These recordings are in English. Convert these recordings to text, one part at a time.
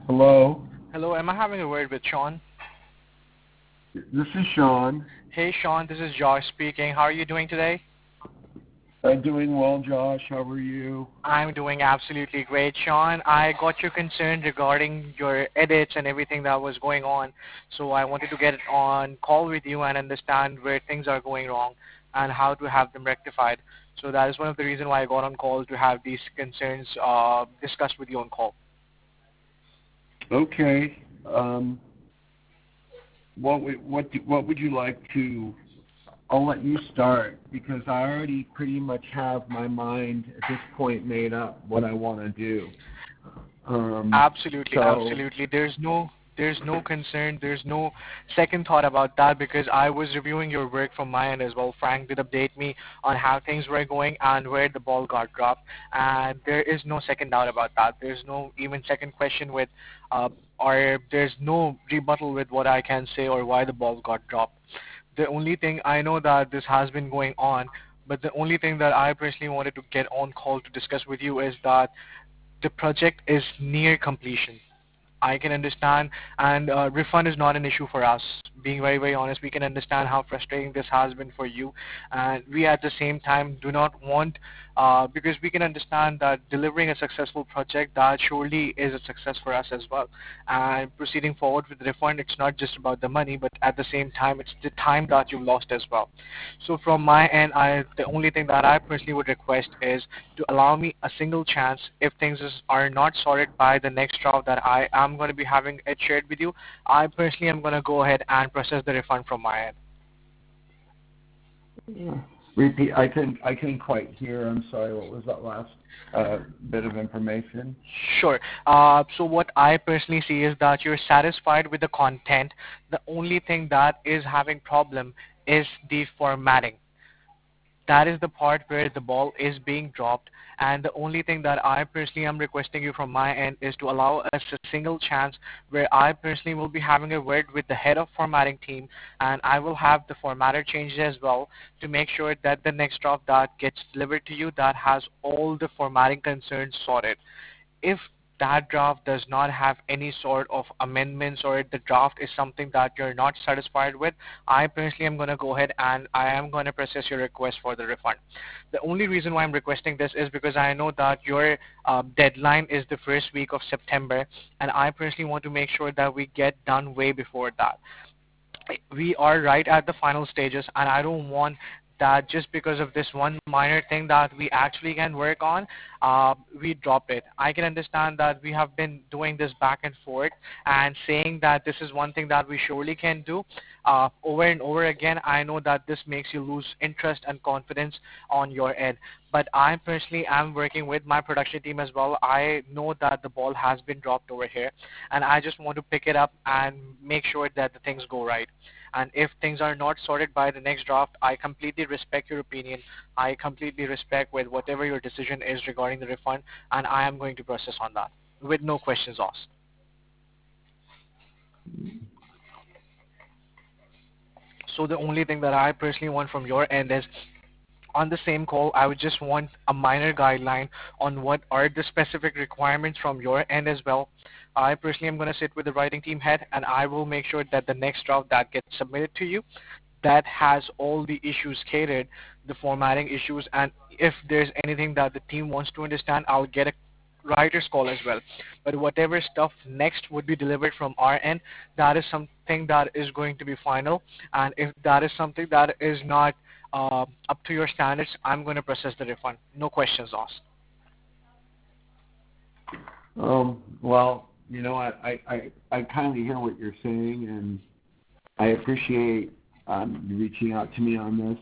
Hello, Hello, am I having a word with Sean? this is Sean. Hey Sean, this is Josh speaking. How are you doing today? I'm doing well, Josh. How are you? I'm doing absolutely great, Sean. I got your concern regarding your edits and everything that was going on, so I wanted to get on call with you and understand where things are going wrong and how to have them rectified. So that is one of the reasons why I got on call to have these concerns discussed with you on call. Okay. What would you like to? I'll let you start because I already pretty much have my mind at this point made up what I want to do. Absolutely, So absolutely. There's no concern, there's no second thought about that because I was reviewing your work from my end as well. Frank did update me on how things were going and where the ball got dropped, and there is no second doubt about that. There's no even second question with, or there's no rebuttal with what I can say or why the ball got dropped. The only thing I know that this has been going on, but the only thing that I personally wanted to get on call to discuss with you is that the project is near completion. I can understand, and refund is not an issue for us. Being very, very honest, we can understand how frustrating this has been for you, and we at the same time do not want, because we can understand that delivering a successful project that surely is a success for us as well. And proceeding forward with the refund, it's not just about the money, but at the same time, it's the time that you lost as well. So from my end, the only thing that I personally would request is to allow me a single chance if are not sorted by the next draft that I am going to be having it shared with you. I personally am going to go ahead and process the refund from my end. repeat. I couldn't quite hear. I'm sorry. What was that last bit of information? Sure. So what I personally see is that you're satisfied with the content. The only thing that is having problem is the formatting. That is the part where the ball is being dropped. And the only thing that I personally am requesting you from my end is to allow us a single chance where I personally will be having a word with the head of formatting team, and I will have the formatter changes as well to make sure that the next drop that gets delivered to you that has all the formatting concerns sorted. If that draft does not have any sort of amendments or the draft is something that you're not satisfied with, I personally am going to go ahead and I am going to process your request for the refund. The only reason why I'm requesting this is because I know that your deadline is the first week of September, and I personally want to make sure that we get done way before that. We are right at the final stages, and I don't want that just because of this one minor thing that we actually can work on, we drop it. I can understand that we have been doing this back and forth and saying that this is one thing that we surely can do over and over again. I know that this makes you lose interest and confidence on your end. But I personally am working with my production team as well. I know that the ball has been dropped over here, and I just want to pick it up and make sure that the things go right. And if things are not sorted by the next draft, I completely respect your opinion. I completely respect with whatever your decision is regarding the refund, and I am going to process on that with no questions asked. So the only thing that I personally want from your end is on the same call, I would just want a minor guideline on what are the specific requirements from your end as well. I personally am going to sit with the writing team head and I will make sure that the next draft that gets submitted to you that has all the issues catered, the formatting issues, and if there's anything that the team wants to understand, I'll get a writer's call as well. But whatever stuff next would be delivered from our end, that is something that is going to be final. And if that is something that is not up to your standards, I'm going to process the refund. No questions asked. Well, I kind of hear what you're saying, and I appreciate you reaching out to me on this.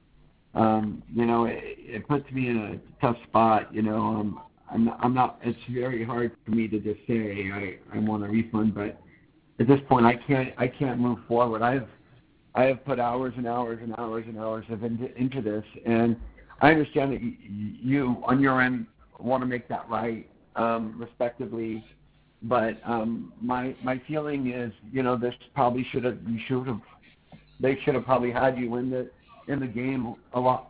It puts me in a tough spot. I'm not. It's very hard for me to just say I want a refund, but at this point, I can't move forward. I have put hours and hours and hours and hours into this, and I understand that you on your end want to make that right, respectively. But my feeling is, this probably they should have probably had you in the game a lot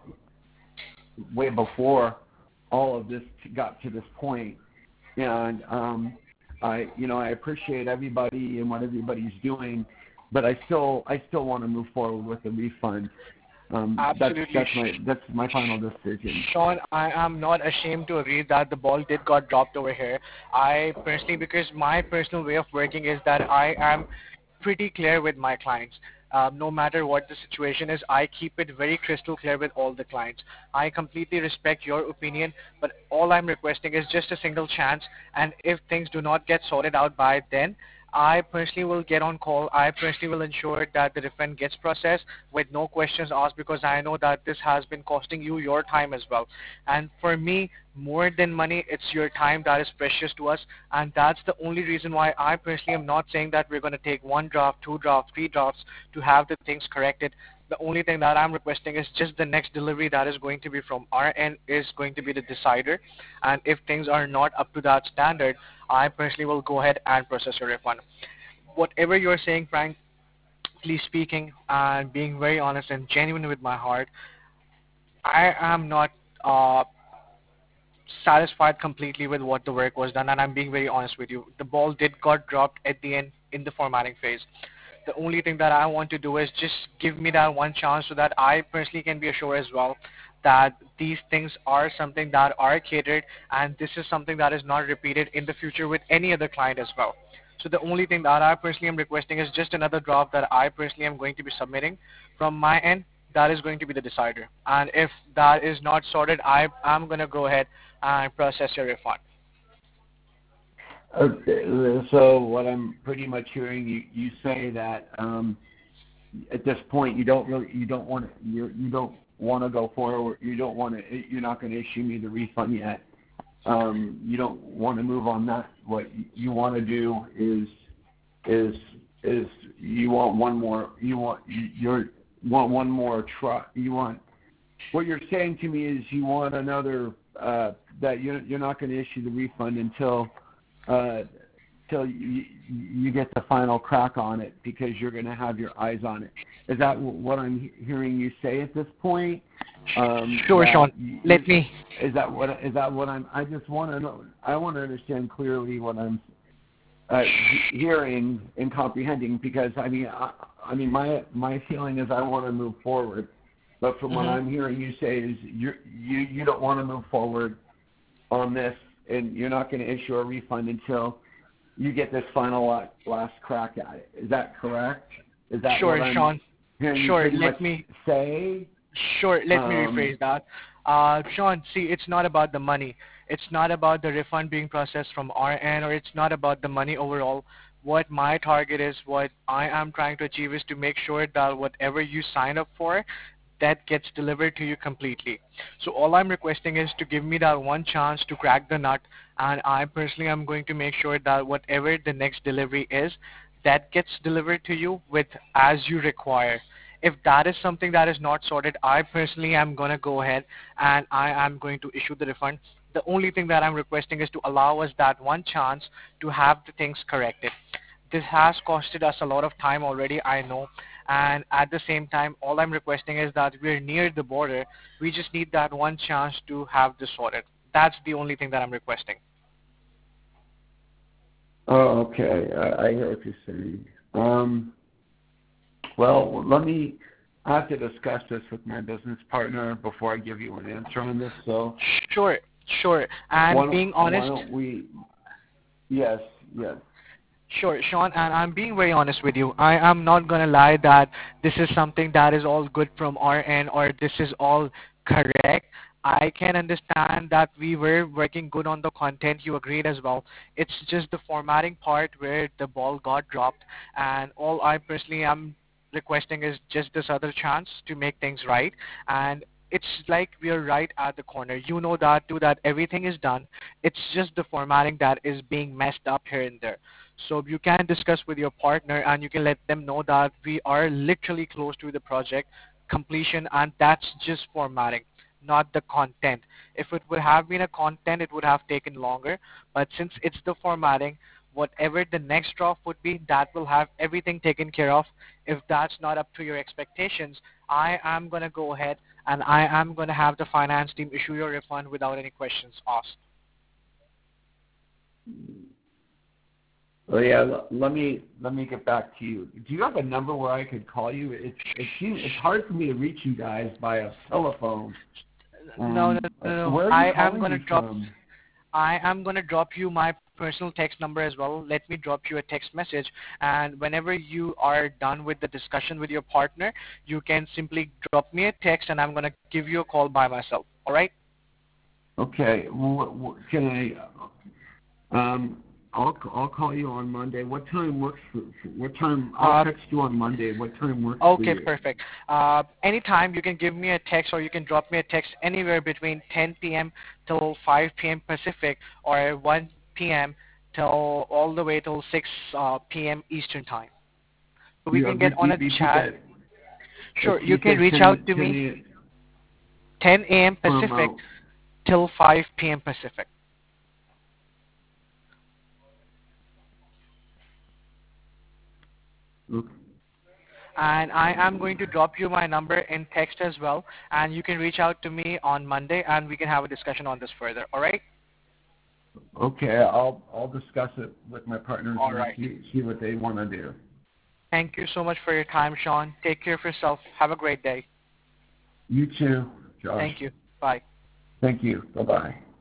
way before all of this got to this point. And I appreciate everybody and what everybody's doing, but I still want to move forward with the refund. Absolutely. That's my final decision. Sean, I am not ashamed to agree that the ball did got dropped over here. I personally, because my personal way of working is that I am pretty clear with my clients. No matter what the situation is, I keep it very crystal clear with all the clients. I completely respect your opinion, but all I'm requesting is just a single chance. And if things do not get sorted out by then, I personally will get on call. I personally will ensure that the refund gets processed with no questions asked, because I know that this has been costing you your time as well. And for me, more than money, it's your time that is precious to us. And that's the only reason why I personally am not saying that we're going to take one draft, two drafts, three drafts to have the things corrected. The only thing that I'm requesting is just the next delivery that is going to be from our end is going to be the decider. And if things are not up to that standard, I personally will go ahead and process your refund. Whatever you're saying, Frank, please speaking and being very honest and genuine with my heart, I am not uh, satisfied completely with what the work was done, and I'm being very honest with you. The ball did got dropped at the end in the formatting phase. The only thing that I want to do is just give me that one chance so that I personally can be assured as well that these things are something that are catered, and this is something that is not repeated in the future with any other client as well. So the only thing that I personally am requesting is just another draft that I personally am going to be submitting from my end. That is going to be the decider. And if that is not sorted, I am going to go ahead and process your refund. Okay, so what I'm pretty much hearing you say that at this point you don't want to go forward. You're not going to issue me the refund yet. You don't want to move on that. What you want to do is you want one more. Want one more try. What you're saying to me is you want another that you're not going to issue the refund until you get the final crack on it, because you're going to have your eyes on it. Is that what I'm hearing you say at this point? Sure, Sean. Let me. Is that what I'm? I just want to know. I want to understand clearly what I'm hearing and comprehending, because I mean my feeling is I want to move forward, but from what I'm hearing you say is you don't want to move forward on this, and you're not going to issue a refund until you get this final last crack at it. Is that correct? Is that sure, what I'm Sean? hearing Sure. you Let me. say? Sure. Let me rephrase that. Sean, see, it's not about the money. It's not about the refund being processed from our end, or it's not about the money overall. What my target is, what I am trying to achieve is to make sure that whatever you sign up for, that gets delivered to you completely. So all I'm requesting is to give me that one chance to crack the nut, and I personally am going to make sure that whatever the next delivery is, that gets delivered to you with as you require. If that is something that is not sorted, I personally am going to go ahead and I am going to issue the refund. The only thing that I'm requesting is to allow us that one chance to have the things corrected. This has costed us a lot of time already, I know. And at the same time, all I'm requesting is that we're near the border. We just need that one chance to have this sorted. That's the only thing that I'm requesting. Oh, okay. I hear what you're saying. Well, I have to discuss this with my business partner before I give you an answer on this. So Sure, sure. And being honest, why don't we? Yes, yes. sure, Sean, and I'm being very honest with you. I am not going to lie that this is something that is all good from our end, or this is all correct. I can understand that we were working good on the content. You agreed as well. It's just the formatting part where the ball got dropped, and all I personally am requesting is just this other chance to make things right. And it's like we are right at the corner. You know that too, that everything is done. It's just the formatting that is being messed up here and there. So you can discuss with your partner and you can let them know that we are literally close to the project completion, and that's just formatting, not the content. If it would have been a content, it would have taken longer. But since it's the formatting, whatever the next draft would be, that will have everything taken care of. If that's not up to your expectations, I am going to go ahead and I am going to have the finance team issue your refund without any questions asked. Well, yeah. Let me get back to you. Do you have a number where I could call you? It's hard for me to reach you guys by a telephone. No, no, no, no. Where are you calling me from? I am gonna drop you my personal text number as well. Let me drop you a text message, and whenever you are done with the discussion with your partner, you can simply drop me a text, and I'm gonna give you a call by myself. All right? Okay. Well, can I? I'll call you on Monday. What time works what time? I'll text you on Monday. What time works for Okay, you? perfect. Anytime you can give me a text or you can drop me a text anywhere between 10 p.m. till 5 p.m. Pacific or 1 p.m. till all the way till 6 p.m. Eastern time. So we You can get on a repeat chat. that. Sure, you You can said reach out to 10 me a.m. 10 a.m. Pacific from till 5 p.m. Pacific. okay. And I am going to drop you my number in text as well, and you can reach out to me on Monday, and we can have a discussion on this further. All right? Okay, I'll discuss it with my partners All and right. see what they want to do. Thank you so much for your time, Sean. Take care of yourself. Have a great day. You too, Josh. Thank you. Bye. Thank you. Bye bye.